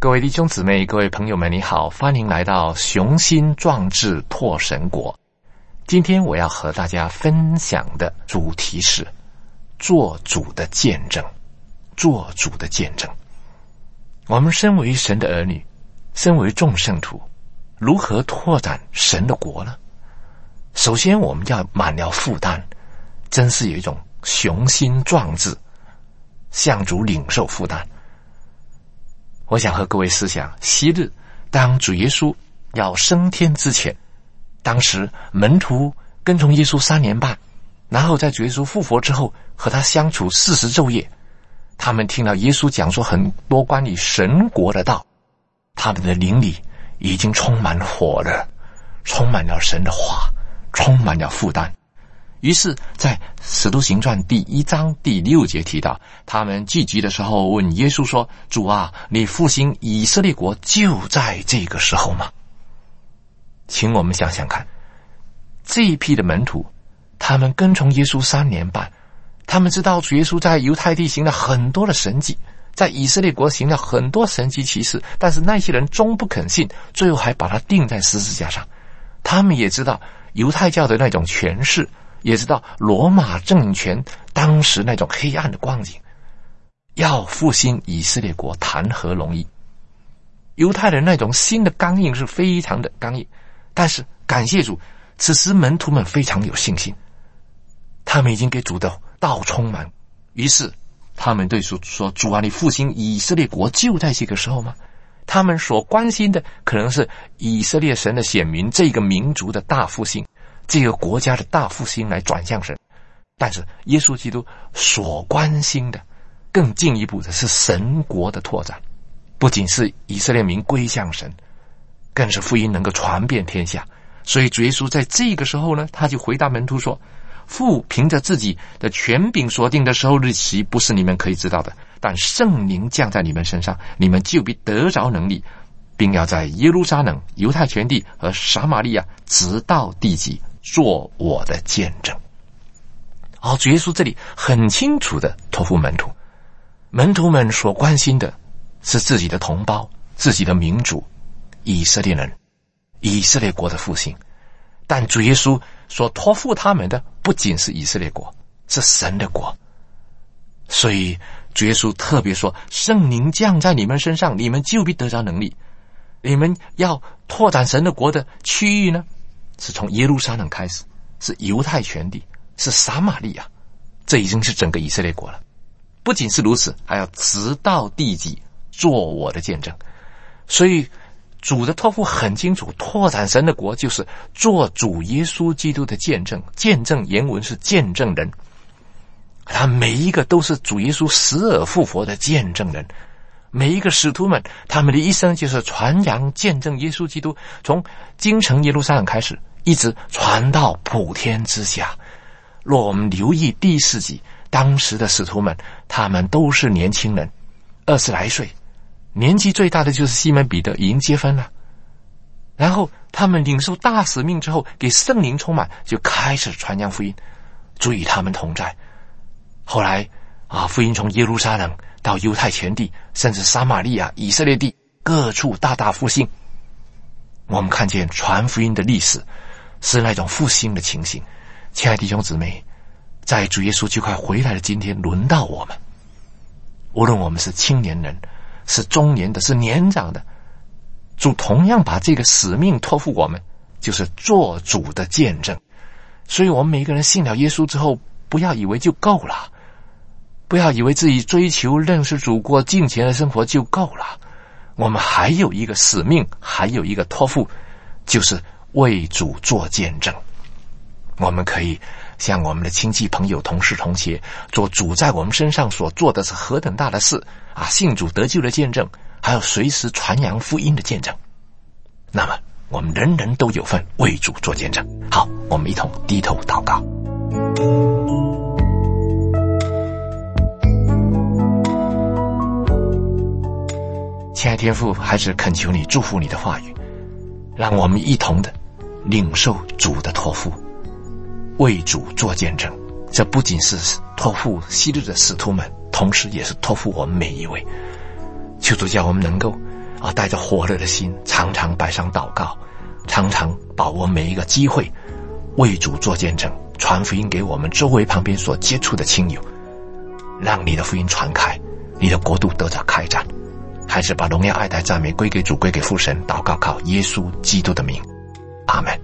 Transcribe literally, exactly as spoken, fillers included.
各位弟兄姊妹，各位朋友们，你好，欢迎来到雄心壮志拓神国。今天我要和大家分享的主题是做主的见证。做主的见证。我们身为神的儿女，身为众圣徒，如何拓展神的国呢？首先我们要满了负担，真是有一种雄心壮志，向主领受负担。我想和各位思想，昔日当主耶稣要升天之前，当时门徒跟从耶稣三年半，然后在主耶稣复活之后和他相处四十昼夜，他们听到耶稣讲说很多关于神国的道，他们的灵里已经充满了火热，充满了神的话，充满了负担。于是在使徒行传第一章第六节提到，他们聚集的时候问耶稣说，主啊，你复兴以色列国就在这个时候吗？请我们想想看，这一批的门徒，他们跟从耶稣三年半，他们知道主耶稣在犹太地行了很多的神迹，在以色列国行了很多神迹奇事，但是那些人终不肯信，最后还把他钉在十字架上。他们也知道犹太教的那种权势，也知道罗马政权当时那种黑暗的光景，要复兴以色列国谈何容易。犹太人那种新的刚硬是非常的刚硬，但是感谢主，此时门徒们非常有信心，他们已经给主的道充满，于是他们对主说，主啊，你复兴以色列国就在这个时候吗？他们所关心的可能是以色列神的选民，这个民族的大复兴，这个国家的大复兴来转向神。但是耶稣基督所关心的更进一步的是神国的拓展，不仅是以色列民归向神，更是福音能够传遍天下。所以主耶稣在这个时候呢，他就回答门徒说，父凭着自己的权柄所定的时候日期，不是你们可以知道的，但圣灵降在你们身上，你们就必得着能力，并要在耶路撒冷、犹太全地和撒玛利亚直到地极做我的见证。好，主耶稣这里很清楚的托付门徒，门徒们所关心的是自己的同胞，自己的民族以色列人，以色列国的复兴。但主耶稣所托付他们的不仅是以色列国，是神的国。所以主耶稣特别说，圣灵降在你们身上，你们就必得着能力。你们要拓展神的国的区域呢，是从耶路撒冷开始，是犹太全地，是撒玛利亚，这已经是整个以色列国了。不仅是如此，还要直到地极做我的见证。所以主的托付很清楚，拓展神的国就是做主耶稣基督的见证。见证原文是见证人，他每一个都是主耶稣死而复活的见证人。每一个使徒们，他们的一生就是传扬见证耶稣基督，从京城耶路撒冷开始，一直传到普天之下。若我们留意第一世纪，当时的使徒们，他们都是年轻人，二十来岁，年纪最大的就是西门彼得，已经结婚了。然后他们领受大使命之后，给圣灵充满，就开始传扬福音，主与他们同在。后来啊，福音从耶路撒冷到犹太全地，甚至撒玛利亚、以色列地各处大大复兴。我们看见传福音的历史是那种复兴的情形。亲爱的弟兄姊妹，在主耶稣就快回来的今天，轮到我们，无论我们是青年人，是中年的，是年长的，主同样把这个使命托付我们，就是做主的见证。所以我们每一个人信了耶稣之后，不要以为就够了，不要以为自己追求认识主过敬虔的生活就够了，我们还有一个使命，还有一个托付，就是为主做见证。我们可以向我们的亲戚朋友同事同学做主在我们身上所做的是何等大的事啊！信主得救的见证，还有随时传扬福音的见证。那么我们人人都有份为主做见证。好，我们一同低头祷告。亲爱的天父，还是恳求你祝福你的话语，让我们一同的领受主的托付，为主做见证。这不仅是托付昔日的使徒们，同时也是托付我们每一位。求主叫我们能够啊，带着火热的心，常常摆上祷告，常常把握每一个机会，为主做见证，传福音给我们周围旁边所接触的亲友，让你的福音传开，你的国度得着开展。还是把荣耀、爱戴、赞美归给主，归给父神。祷告靠耶稣基督的名，阿们。